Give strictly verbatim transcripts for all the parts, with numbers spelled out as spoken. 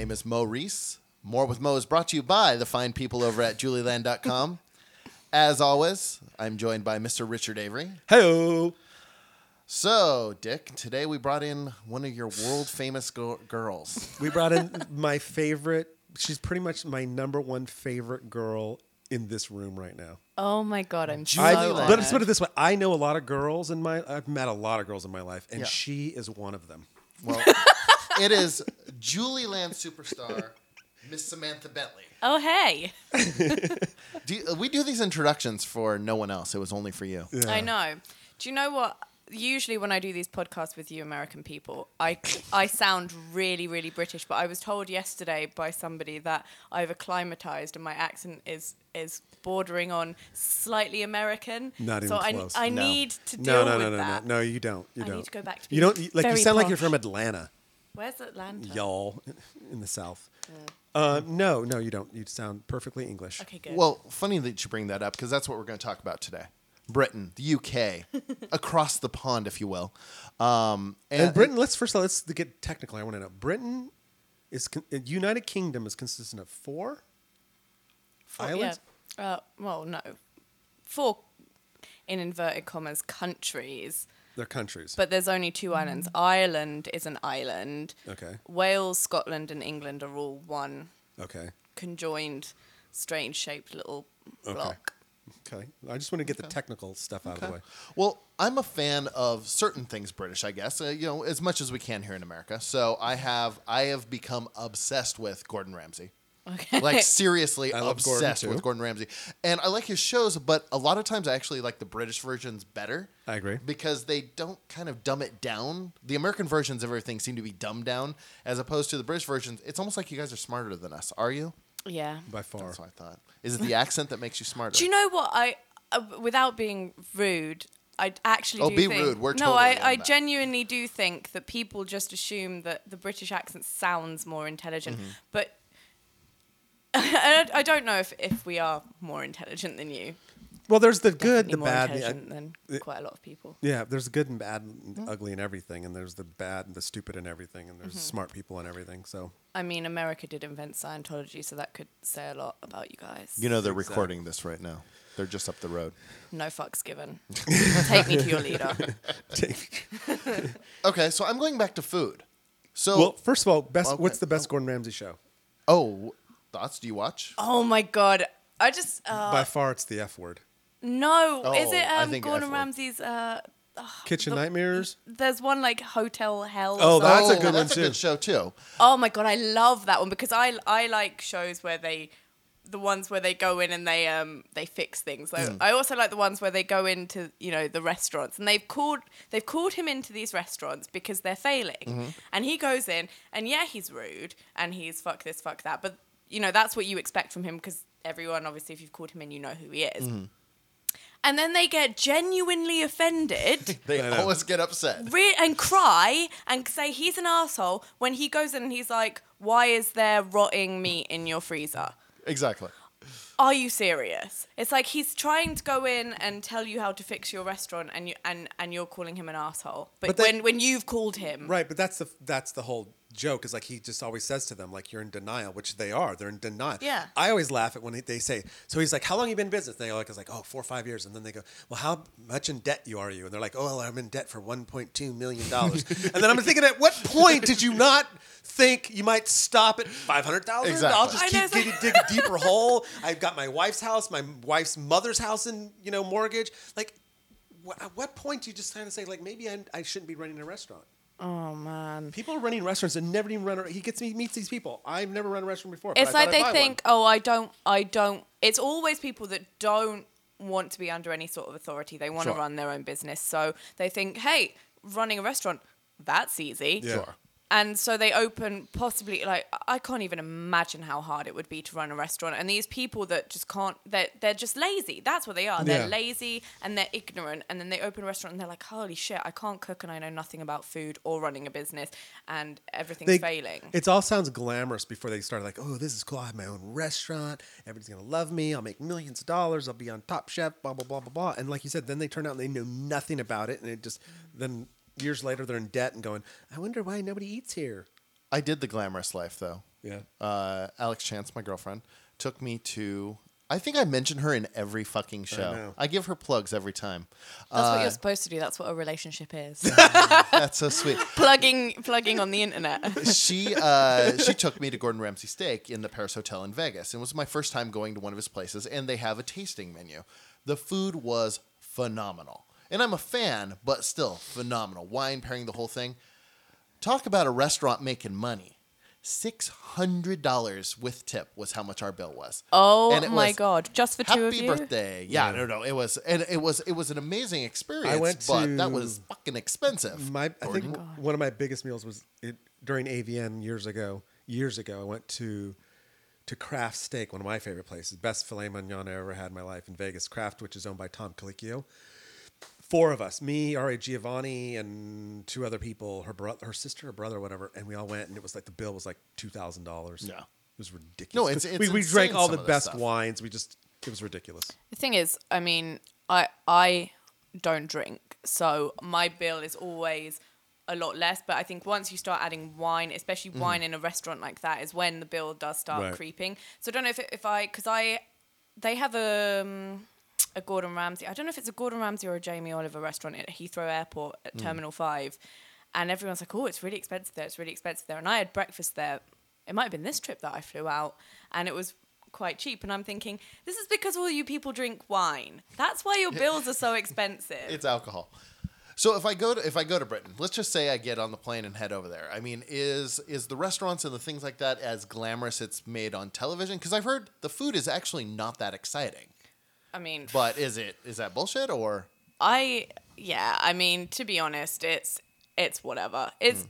name is Mo Reese. More with Mo is brought to you by the fine people over at julie land dot com. As always, I'm joined by Mister Richard Avery. Hello. So, Dick, today we brought in one of your world-famous go- girls. We brought in my favorite. She's pretty much my number one favorite girl in this room right now. Oh my God, I'm so I, honored. let's put it this way. I know a lot of girls in my, I've met a lot of girls in my life, and Yeah. she is one of them. Well, it is Julie Land superstar, Miss Samantha Bentley. Oh, hey. Do you, we do these introductions for no one else. It was only for you. Yeah. I know. Do you know what? Usually when I do these podcasts with you American people, I, I sound really, really British, but I was told yesterday by somebody that I've acclimatized and my accent is is bordering on slightly American. Not even so I, close. I No. need to deal No, no, with no, no, no, that. no. You don't. You I don't. need to go back to You don't. Like you very sound like you're posh. from Atlanta, Where's Atlanta? y'all, in the South. Uh, no, no, you don't. You sound perfectly English. Okay, good. Well, funny that you bring that up because that's what we're going to talk about today. Britain, the U K, across the pond, if you will. Um, And Britain, let's first of all, let's get technical. I want to know. Britain is con- uh, United Kingdom is consistent of four Four- islands. Yeah. Uh, well, no. Four, in inverted commas, countries. They're countries. But there's only two islands. Ireland is an island. Okay. Wales, Scotland, and England are all one Okay. conjoined, strange-shaped little Okay. block. Okay. I just want to get the technical stuff out of the way. Well, I'm a fan of certain things British, I guess. Uh, you know, as much as we can here in America. So I have I have become obsessed with Gordon Ramsay. Okay. Like seriously I love Gordon, obsessed too. with Gordon Ramsay. And I like his shows, but a lot of times I actually like the British versions better. I agree. Because they don't kind of dumb it down. The American versions of everything seem to be dumbed down as opposed to the British versions. It's almost like you guys are smarter than us. Are you? Yeah. By far. That's what I thought. Is it the accent that makes you smarter? Do you know what I, uh, without being rude, I actually Oh, do be think, rude. We're no, totally I, on I that. genuinely do think that people just assume that the British accent sounds more intelligent, Mm-hmm. but I, I don't know if, if we are more intelligent than you. Well, there's the good, Definitely the more bad. the- intelligent than the- quite a lot of people. yeah, there's the good and bad and ugly and everything, and there's the bad and the stupid and everything, and there's Mm-hmm. smart people and everything. So I mean, America did invent Scientology, so that could say a lot about you guys. You know they're Exactly. recording this right now. They're just up the road. No fucks given. Take me to your leader. Okay, so I'm going back to food. So, well, first of all, best. Okay. What's the best Gordon Ramsay show? oh, thoughts? Do you watch? Oh my god. I just uh, By far, it's the F word. no. Oh, Is it I um, think Gordon F word. Ramsay's? Uh, Kitchen the- Nightmares. there's one like Hotel Hell. or Oh, that's a something. good one, that's too. a good show too. Oh my god, I love that one because I I like shows where they, the ones where they go in and they um they fix things. So Mm. I also like the ones where they go into you know the restaurants and they've called they've called him into these restaurants because they're failing, Mm-hmm. and he goes in and yeah he's rude and he's fuck this fuck that, but you know that's what you expect from him because everyone obviously if you've called him in you know who he is. Mm-hmm. And then they get genuinely offended. They I know. always get upset. Re- and cry and say he's an asshole when he goes in and he's like, why is there rotting meat in your freezer? Exactly. Are you serious? It's like he's trying to go in and tell you how to fix your restaurant and you and, and you're calling him an asshole. But, But they- when, when you've called him. Right, but that's the that's the whole joke. Is like he just always says to them, like you're in denial, which they are. They're in denial. Yeah. I always laugh at when they say. So he's like, "How long you been in business?" And they're like, "It's like oh, four or five years." And then they go, "Well, how much in debt you are you?" And they're like, "Oh, well, I'm in debt for one point two million dollars." And then I'm thinking, at what point did you not think you might stop at five hundred thousand? Exactly. I'll just I keep know, it's digging, like- dig a deeper hole. I've got my wife's house, my wife's mother's house, in you know mortgage. Like, wh- at what point do you just kind of say, like, maybe I, I shouldn't be running a restaurant? Oh, man. People are running restaurants and never even run. A, he gets me meets these people. I've never run a restaurant before. but It's I like thought they I'd buy think, oh, I don't, I don't. It's always people that don't want to be under any sort of authority. They want Sure. to run their own business. So they think, hey, running a restaurant, that's easy. Yeah. Sure. And so they open possibly, like, I can't even imagine how hard it would be to run a restaurant. And these people that just can't, they're, they're just lazy. That's what they are. They're Yeah. lazy and they're ignorant. And then they open a restaurant and they're like, holy shit, I can't cook and I know nothing about food or running a business and everything's They- failing. It all sounds glamorous before they start. Like, oh, this is cool. I have my own restaurant. Everybody's gonna love me. I'll make millions of dollars. I'll be on Top Chef. Blah blah blah blah blah. And like you said, then they turn out and they know nothing about it, and it just then years later they're in debt and going, I wonder why nobody eats here. I did the glamorous life though. Yeah. uh, Alex Chance, my girlfriend, took me to. I think I mention her in every fucking show. know. I, give her plugs every time. That's what Uh, you're supposed to do. That's what a relationship is. That's so sweet. plugging plugging on the internet. She uh, she took me to Gordon Ramsay Steak in the Paris Hotel in Vegas. It was my first time going to one of his places, and they have a tasting menu. The food was phenomenal, and I'm a fan, but still phenomenal. Wine pairing, the whole thing. Talk about a restaurant making money. Six hundred dollars with tip was how much our bill was. Oh And it my was, god! Just for two of Happy you. birthday! Yeah, no, no, it was, and it was, it was an amazing experience. I went but to- that was fucking expensive. My, I think Gordon. w- one of my biggest meals was it, during A V N years ago. Years ago, I went to to Kraft Steak, one of my favorite places. Best filet mignon I ever had in my life in Vegas. Kraft, which is owned by Tom Colicchio. Four of us, me, R A. Giovanni, and two other people, her brother, her sister, or brother, whatever, and we all went, and it was like the bill was like two thousand dollars. Yeah. It was ridiculous. No, it's- it's we, we insane, drank all some the of this best stuff. wines. We just it was ridiculous. The thing is, I mean, I I don't drink, so my bill is always a lot less. But I think once you start adding wine, especially wine in a restaurant like that, is when the bill does start Right. creeping. So I don't know if it, if I because I they have a. Um, a Gordon Ramsay. I don't know if it's a Gordon Ramsay or a Jamie Oliver restaurant at Heathrow Airport at Terminal five. And everyone's like, oh, it's really expensive there. It's really expensive there. And I had breakfast there. It might have been this trip that I flew out. And it was quite cheap. And I'm thinking, this is because all you people drink wine. That's why your bills are so expensive. It's alcohol. So if I go to if I go to Britain, let's just say I get on the plane and head over there. I mean, is is the restaurants and the things like that as glamorous it's made on television? Because I've heard the food is actually not that exciting. I mean, But is it is that bullshit or? I, yeah, I mean, to be honest, it's, it's whatever. It's,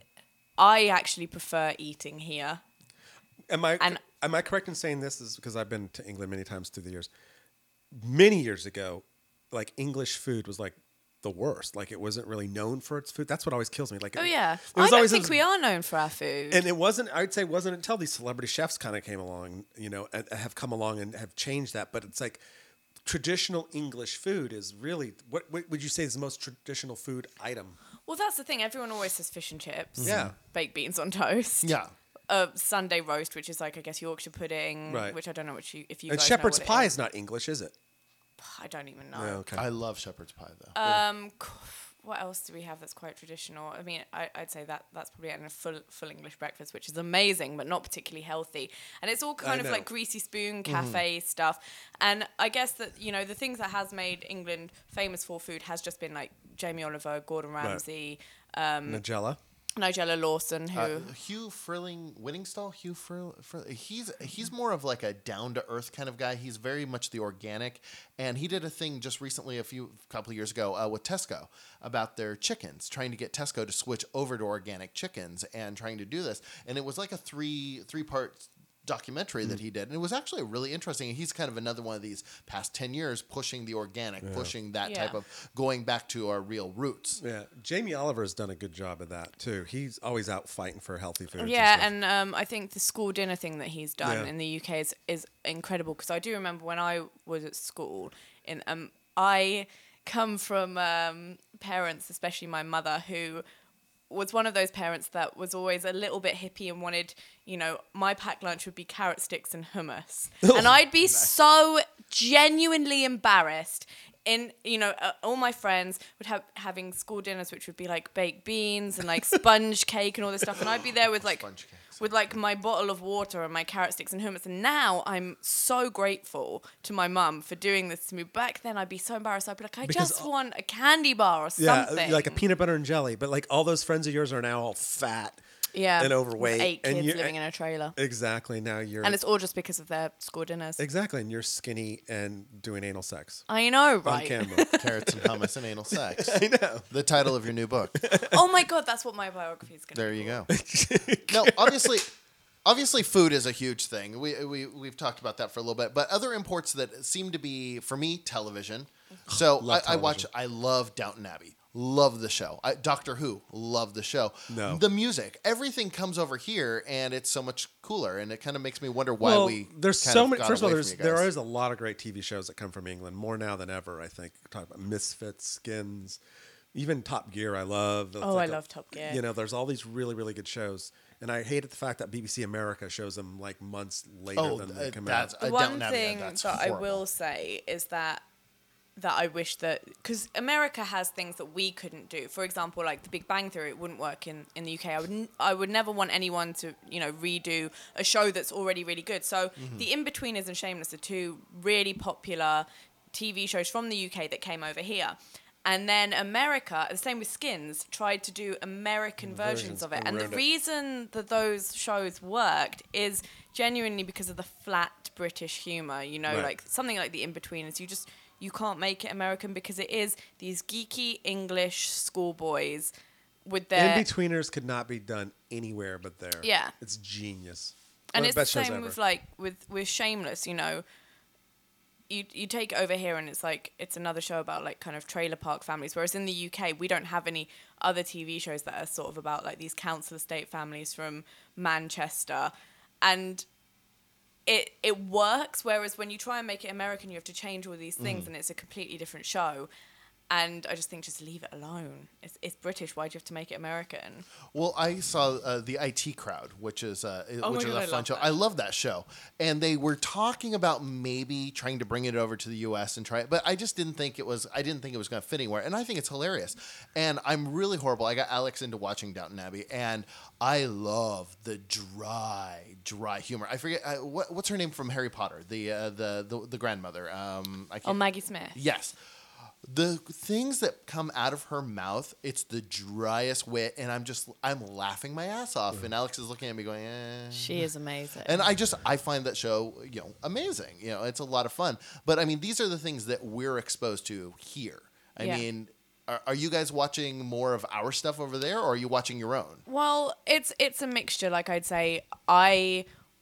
I actually prefer eating here. Am I And- am I correct in saying this? Is because I've been to England many times through the years. Many years ago, like English food was like the worst. Like it wasn't really known for its food. That's what always kills me. Like Oh, it- yeah. it I was don't always think this- we are known for our food. And it wasn't. I'd say it wasn't until these celebrity chefs kind of came along, you know, and have come along and have changed that. But it's like traditional English food is really what, what would you say is the most traditional food item? Well, that's the thing. Everyone always says fish and chips. Yeah. Baked beans on toast. Yeah. A Sunday roast, which is like, I guess, Yorkshire pudding. Right. Which I don't know what you, if you And guys shepherd's know what pie it is not English, is it? I don't even know. Yeah, okay. I love shepherd's pie though. Um, c- what else do we have that's quite traditional? I mean, I, I'd say that that's probably in a full full English breakfast, which is amazing, but not particularly healthy. And it's all kind of know. like greasy spoon cafe stuff. And I guess that, you know, the things that has made England famous for food has just been like Jamie Oliver, Gordon Ramsay, um, Nigella. Nigella Lawson, who Uh, Hugh Frilling Winningstall, Hugh Frill, Frill, he's he's more of like a down to earth kind of guy. He's very much the organic, and he did a thing just recently, a few couple of years ago, uh, with Tesco about their chickens, trying to get Tesco to switch over to organic chickens and trying to do this. And it was like a three three part documentary that he did, and it was actually really interesting. And he's kind of another one of these past ten years pushing the organic, pushing that Yeah. type of going back to our real roots. Yeah, Jamie Oliver has done a good job of that too. He's always out fighting for healthy food. Yeah, and um, I think the school dinner thing that he's done Yeah. in the U K is, is incredible because I do remember when I was at school, in um, I come from um, parents, especially my mother, who was one of those parents that was always a little bit hippie and wanted, you know, my packed lunch would be carrot sticks and hummus. and I'd be so genuinely embarrassed. In, you know, uh, all my friends would have having school dinners, which would be like baked beans and like sponge cake and all this stuff. And I'd be there with like, Sponge cakes. with like my bottle of water and my carrot sticks and hummus. And now I'm so grateful to my mum for doing this to me. Back then I'd be so embarrassed. I'd be like, I Because just all- want a candy bar or yeah, something. like a peanut butter and jelly. But like all those friends of yours are now all fat yeah, and with overweight, eight and kids you- living in a trailer. exactly. Now you're And it's all just because of their school dinners. exactly, and you're skinny and doing anal sex I know, on right? camera. Carrots and hummus and anal sex. I know. The title of your new book. Oh my God, that's what my biography is going to There be. you go. No, obviously, obviously, food is a huge thing. We we we've talked about that for a little bit, but other imports that seem to be for me television. So Love I, I watch. television. I love Downton Abbey. Love the show. I, Doctor Who. Love the show. No. The music. Everything comes over here, and it's so much cooler. And it kind of makes me wonder why well, we. there's kind so of many. got First of all, away there's from you there guys. is a lot of great T V shows that come from England, more now than ever. I think talk about Misfits, Skins, even Top Gear. I love. It's Oh, like I a- love Top Gear. You know, there's all these really really good shows, And I hated the fact that B B C America shows them like months later Oh, than they uh, come that's out. The uh, one Downton Abbey, thing that's that I horrible. will say is that that I wish that because America has things that we couldn't do. For example, like The Big Bang Theory, it wouldn't work in, in the U K. I would n- I would never want anyone to you know redo a show that's already really good. So Mm-hmm. The In-Betweeners and Shameless are two really popular T V shows from the U K that came over here. And then America, the same with Skins, tried to do American versions, Versions of it. and And the ruined it. reason that those shows worked is genuinely because of the flat British humor. You know, Right. like something like The In-Betweeners, you just you can't make it American because it is these geeky English schoolboys with their In-Betweeners could not be done anywhere but there. Yeah. It's genius. and One it's of the the best shows same ever. with like with with Shameless. You know, you you take it over here and it's like it's another show about like kind of trailer park families. Whereas in the U K, we don't have any other T V shows that are sort of about like these council estate families from Manchester, and it it works. Whereas when you try and make it American, you have to change all these things, and it's a completely different show. And I just think just leave it alone. It's it's British. Why do you have to make it American? Well, I saw uh, the I T Crowd, which is uh, Oh which my is God, a I fun love show. that. I love that show, and they were talking about maybe trying to bring it over to the U S and try it, but I just didn't think it was. I didn't think it was going to fit anywhere, and I think it's hilarious. And I'm really horrible. I got Alex into watching Downton Abbey, and I love the dry, dry humor. I forget uh, what, what's her name from Harry Potter, the uh, the, the the grandmother. Um, I Oh, can't. Maggie Smith. Yes. The things that come out of her mouth, it's the driest wit, and I'm just, I'm laughing my ass off. And Alex is looking at me going, eh. She is amazing. And I just, I find that show, you know, amazing. You know, it's a lot of fun. But I mean, these are the things that we're exposed to here. I Yeah. mean, are, are you guys watching more of our stuff over there, or are you watching your own? Well, it's it's a mixture. Like I'd say, I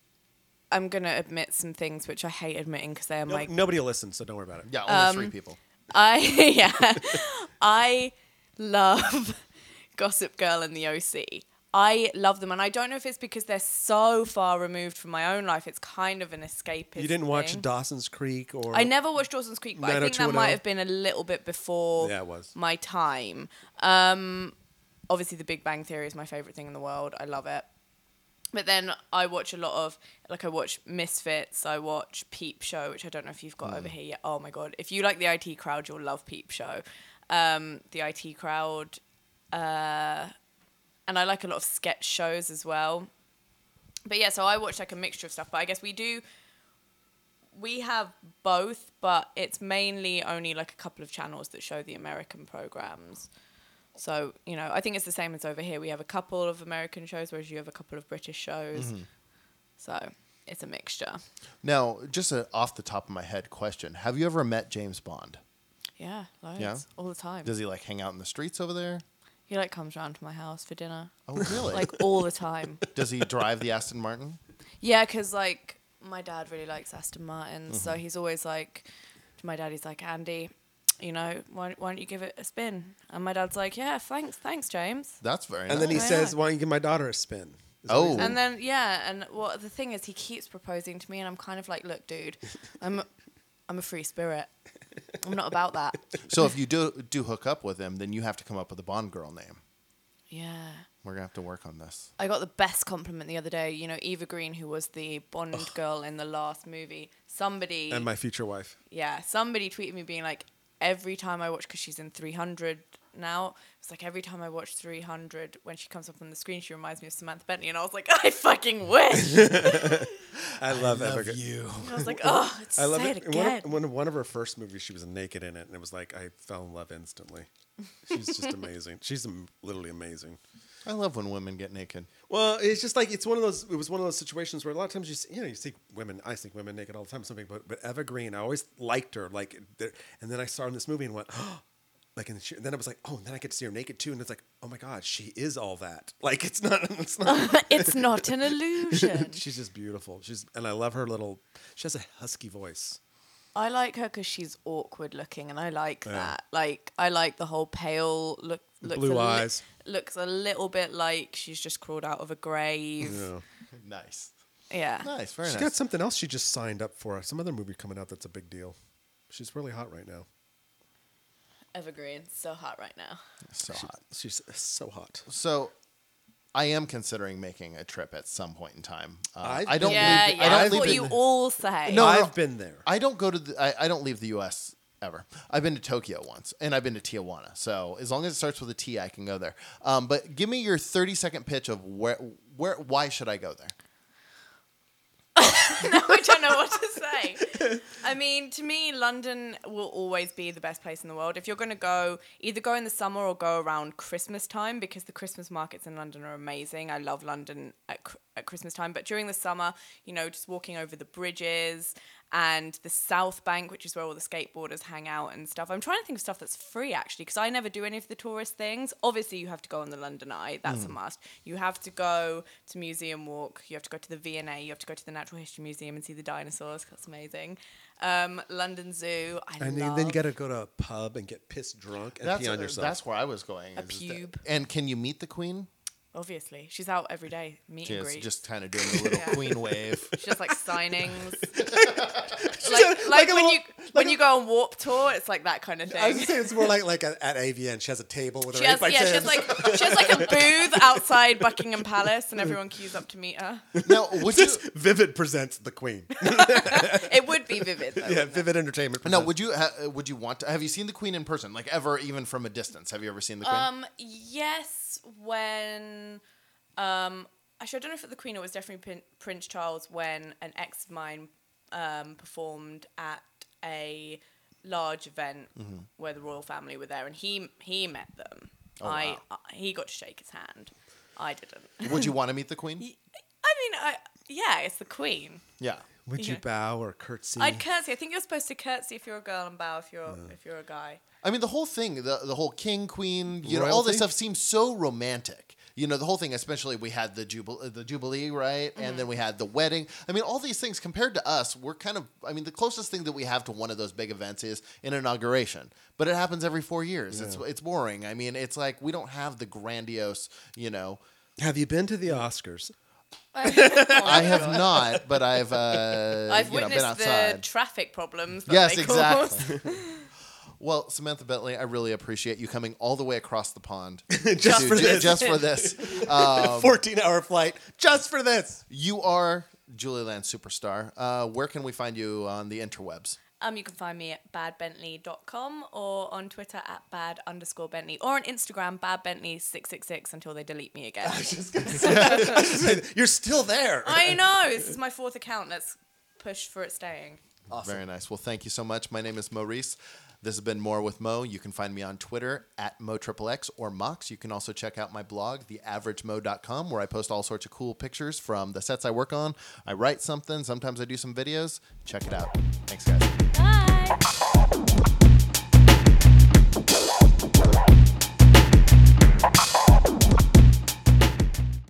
I'm gonna admit some things which I hate admitting because they are No, my nobody will listen, so don't worry about it. Yeah, only Um, three people. I yeah I love Gossip Girl and the O C. I love them, and I don't know if it's because they're so far removed from my own life. It's kind of an escapist. You didn't watch thing. Dawson's Creek or I never watched Dawson's Creek, but I think that might nine oh two one oh? have been a little bit before Yeah, it was. my time. Um, obviously, The Big Bang Theory is my favorite thing in the world. I love it. But then I watch a lot of, like I watch Misfits, I watch Peep Show, which I don't know if you've got Mm. over here yet. Oh my God. If you like the I T Crowd, you'll love Peep Show. Um, the I T Crowd. Uh, and I like a lot of sketch shows as well. But yeah, so I watch like a mixture of stuff. But I guess we do, we have both, but it's mainly only like a couple of channels that show the American programs. So, you know, I think it's the same as over here. We have a couple of American shows, whereas you have a couple of British shows. Mm-hmm. So it's a mixture. Now, just a off the top of my head question: have you ever met James Bond? Yeah, loads. Yeah? All the time. Does he like hang out in the streets over there? He like comes round to my house for dinner. Oh, really? Like all the time. Does he drive the Aston Martin? Yeah, because like my dad really likes Aston Martins, Mm-hmm. so he's always like, to my dad, he's like, Andy, you know, why, why don't you give it a spin? And my dad's like, yeah, thanks, thanks, James. That's very And nice. then he Why says, not? "Why don't you give my daughter a spin?" Is that what he Oh. said? And then yeah, and what the thing is, he keeps proposing to me, and I'm kind of like, look, dude, I'm, I'm a free spirit. I'm not about that. So if you do do hook up with him, then you have to come up with a Bond girl name. Yeah. We're gonna have to work on this. I got the best compliment the other day. You know, Eva Green, who was the Bond girl in the last movie. Somebody, and my future wife. yeah, somebody tweeted me being like, every time I watch, because she's in three hundred now, it's like every time I watch three hundred, when she comes up on the screen, she reminds me of Samantha Bentley, and I was like, I fucking wish. I love Evergreen. you. I was like, oh, it's I love say it. it In one, again. of, one of one of her first movies, she was naked in it, and it was like I fell in love instantly. She's just amazing. She's am- literally amazing. I love when women get naked. Well, it's just like it's one of those. It was one of those situations where a lot of times you see, you know you see women. I see women naked all the time. Something, but but Eva Green, I always liked her. Like, there- and then I saw her in this movie and went, oh, like, and she, then I was like, oh, and then I get to see her naked too, and it's like, oh my god, she is all that. Like, it's not. It's not. It's not an illusion. She's just beautiful. She's and I love her little. She has a husky voice. I like her because she's awkward looking, and I like Yeah. that. Like, I like the whole pale look. Looks blue a li- eyes. looks a little bit like she's just crawled out of a grave. Yeah. Nice. Yeah. Nice. Very She's nice. got something else she just signed up for. Some other movie coming out that's a big deal. She's really hot right now. Evergreen, so hot right now. So hot. She's so hot. So, I am considering making a trip at some point in time. Uh, I've I don't. Yeah, leave, yeah. I don't That's leave what the- you all say. No, I've been there. I don't go to the. I, I don't leave the U S ever. I've been to Tokyo once, and I've been to Tijuana. So as long as it starts with a T, I can go there. Um, but give me your thirty second pitch of where, where, why should I go there? Now I don't know what to say. I mean, to me, London will always be the best place in the world. If you're going to go, either go in the summer or go around Christmas time, because the Christmas markets in London are amazing. I love London at, at Christmas time. But during the summer, you know, just walking over the bridges and the South Bank, which is where all the skateboarders hang out and stuff. I'm trying to think of stuff that's free, actually, because I never do any of the tourist things. Obviously, you have to go on the London Eye. That's mm. a must. You have to go to Museum Walk. You have to go to the V and A. You have to go to the Natural History Museum and see the dinosaurs. That's amazing. Um, London Zoo. I and love. then you got to go to a pub and get pissed drunk and That's pee on uh, yourself. That's where I was going. A is pube. that- and can you meet the Queen? Obviously. She's out every day, meet and Just, greet. just kind of doing the little Yeah. Queen wave. She does like signings. like like, like a when little- you when you go on Warp Tour, it's like that kind of thing. I was gonna say it's more like like a, at A V N. She has a table with She her has, eight by yeah, she has tens. like she has like a booth outside Buckingham Palace, and everyone queues up to meet her. Now, would you? This Vivid presents the Queen. It would be vivid, though. yeah, wouldn't it? Vivid Entertainment. No, Presents. would you? Ha, would you want to? Have you seen the Queen in person? Like ever, even from a distance? Have you ever seen the Queen? Um, yes, when um, actually I don't know if it was the Queen or it was definitely Prin- Prince Charles when an ex of mine um performed at a large event Mm-hmm. where the royal family were there, and he he met them. Oh, I wow. uh, he got to shake his hand. I didn't. Would you want to meet the Queen? I mean, I yeah, it's the Queen. Yeah. Would you Yeah. bow or curtsy? I'd curtsy. I think you're supposed to curtsy if you're a girl and bow if you're if you're a guy. I mean, the whole thing, the the whole king, queen, you know, all this Royalty? stuff seems so romantic. You know, the whole thing, especially we had the jubilee, the jubilee, right? Mm-hmm. And then we had the wedding. I mean, all these things compared to us, we're kind of, I mean, the closest thing that we have to one of those big events is an inauguration. But it happens every four years. It's it's boring. I mean, it's like we don't have the grandiose, you know. Have you been to the Oscars? I have not, but I've, uh, I've you know, been witnessed the outside. traffic problems. That Yes, they exactly. cause. Well, Samantha Bentley, I really appreciate you coming all the way across the pond Just to- for ju- this. Just for this. Um, fourteen-hour flight just for this. you are Julie Land superstar. Uh, where can we find you on the interwebs? Um, you can find me at bad bentley dot com or on Twitter at bad underscore Bentley or on Instagram bad bentley six six six until they delete me again. You're still there. I know. This is my fourth account. Let's push for it staying. Very nice. Well, thank you so much. My name is Maurice. This has been More with Mo. You can find me on Twitter at MoXXX or Mox. You can also check out my blog, the average mo dot com, where I post all sorts of cool pictures from the sets I work on. I write something. Sometimes I do some videos. Check it out. Thanks, guys.